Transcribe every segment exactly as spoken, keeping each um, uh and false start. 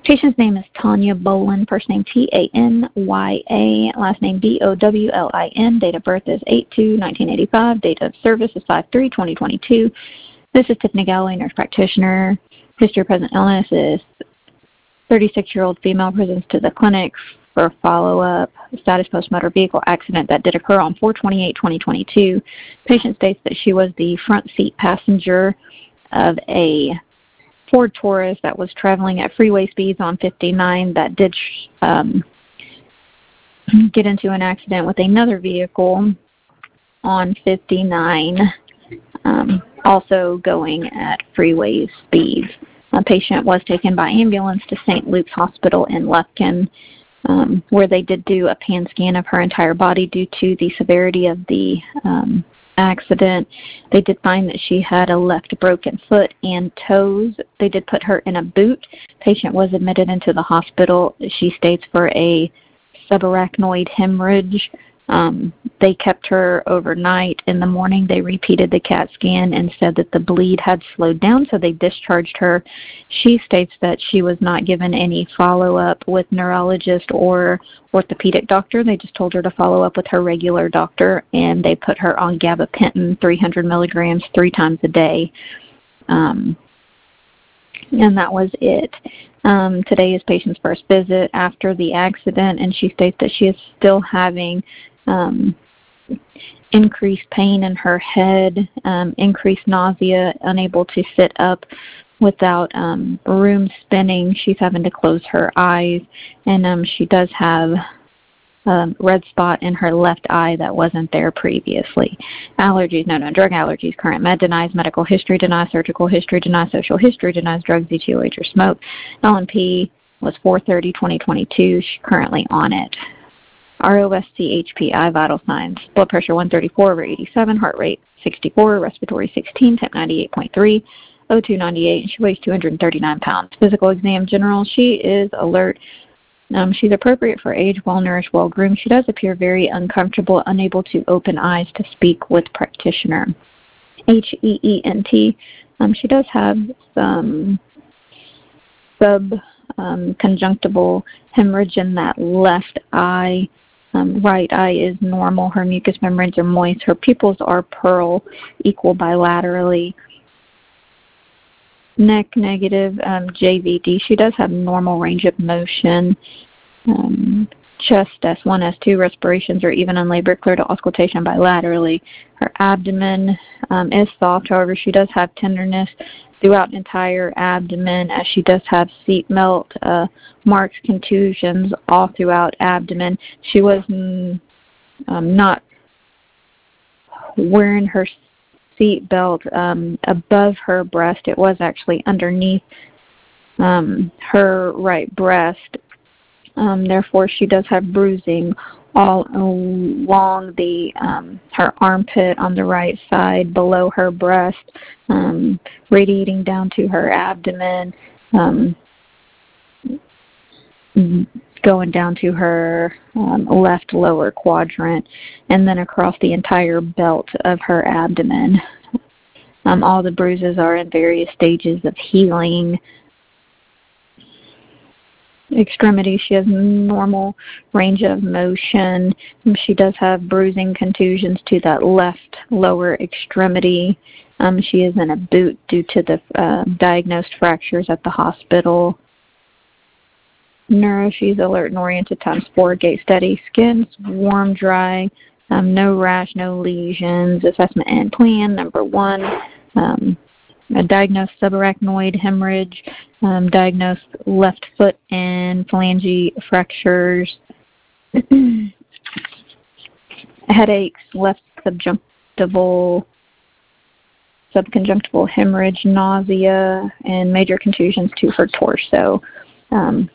Patient's name is Tanya Bolin, first name T A N Y A, last name B O W L I N. Date of birth is eight two nineteen eighty-five. Date of service is five three twenty twenty-two. This is Tiffany Galloway, nurse practitioner. History of present illness is thirty-six-year-old female presents to the clinic for follow-up. Status post-motor vehicle accident that did occur on four twenty-eight twenty twenty-two. Patient states that she was the front seat passenger of a Ford Taurus that was traveling at freeway speeds on fifty-nine that did um, get into an accident with another vehicle on fifty-nine, um, also going at freeway speeds. A patient was taken by ambulance to Saint Luke's Hospital in Lufkin, um, where they did do a pan scan of her entire body due to the severity of the um, accident. They did find that she had a left broken foot and toes. They did put her in a boot. Patient was admitted into the hospital, she states, for a subarachnoid hemorrhage. Um, they kept her overnight. In the morning, they repeated the CAT scan and said that the bleed had slowed down, so they discharged her. She states that she was not given any follow-up with neurologist or orthopedic doctor. They just told her to follow up with her regular doctor, and they put her on gabapentin, three hundred milligrams, three times a day. Um, and that was it. Um, today is patient's first visit after the accident, and she states that she is still having um, increased pain in her head, um, increased nausea, unable to sit up without um, room spinning. She's having to close her eyes, and um, she does have a red spot in her left eye that wasn't there previously. Allergies, no, no, drug allergies, current med denies, medical history denies, surgical history denies, social history denies, drugs, E T O H, or smoke. L N P was four thirty twenty twenty-two. She's currently on it. R O S C H P I vital signs. Blood pressure one thirty-four over eighty-seven, heart rate sixty-four, respiratory sixteen, temp ninety-eight point three, O two ninety-eight, and she weighs two hundred thirty-nine pounds. Physical exam general, she is alert. Um, she's appropriate for age, well-nourished, well-groomed. She does appear very uncomfortable, unable to open eyes to speak with practitioner. H E E N T, um, she does have some subconjunctival um, hemorrhage in that left eye. Um, right eye is normal. Her mucous membranes are moist. Her pupils are pearl, equal bilaterally. Neck negative, um, J V D. She does have normal range of motion. Um, chest S one, S two, respirations are even on labor, clear to auscultation bilaterally. Her abdomen um, is soft. However, she does have tenderness throughout entire abdomen, as she does have seat melt uh, marks, contusions all throughout abdomen. She was mm, um, not wearing her seat belt um, above her breast. It was actually underneath um, her right breast. Um, therefore, she does have bruising all along the um, her armpit on the right side, below her breast, um, radiating down to her abdomen, um, going down to her um, left lower quadrant, and then across the entire belt of her abdomen. Um, all the bruises are in various stages of healing. Extremity, she has normal range of motion. She does have bruising, contusions to that left lower extremity. Um, she is in a boot due to the uh, diagnosed fractures at the hospital. Neuro, she's alert and oriented times four, gait steady, skin's warm, dry, um, no rash, no lesions. Assessment and plan, number one, um, a diagnosed subarachnoid hemorrhage, um, diagnosed left foot and phalange fractures, headaches, left subjunctival, subconjunctival hemorrhage, nausea, and major contusions to her torso. Um,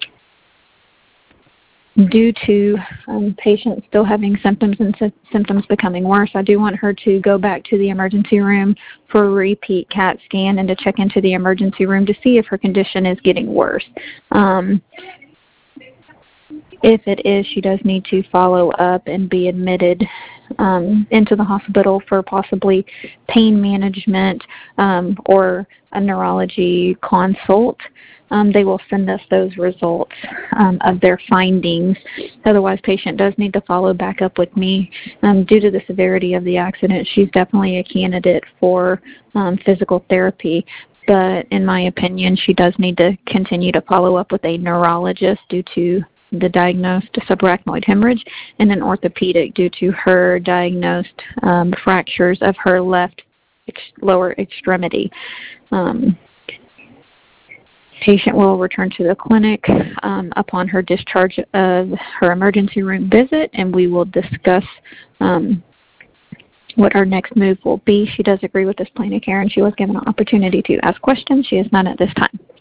Due to um, patient still having symptoms and sy- symptoms becoming worse, I do want her to go back to the emergency room for a repeat CAT scan and to check into the emergency room to see if her condition is getting worse. Um, if it is, she does need to follow up and be admitted um, into the hospital for possibly pain management um, or a neurology consult, um, they will send us those results um, of their findings. Otherwise, patient does need to follow back up with me. Um, due to the severity of the accident, she's definitely a candidate for um, physical therapy. But in my opinion, she does need to continue to follow up with a neurologist due to the diagnosed subarachnoid hemorrhage, and an orthopedic due to her diagnosed um, fractures of her left ex- lower extremity. Um, patient will return to the clinic um, upon her discharge of her emergency room visit, and we will discuss um, what our next move will be. She does agree with this plan of care, and she was given an opportunity to ask questions. She is not at this time.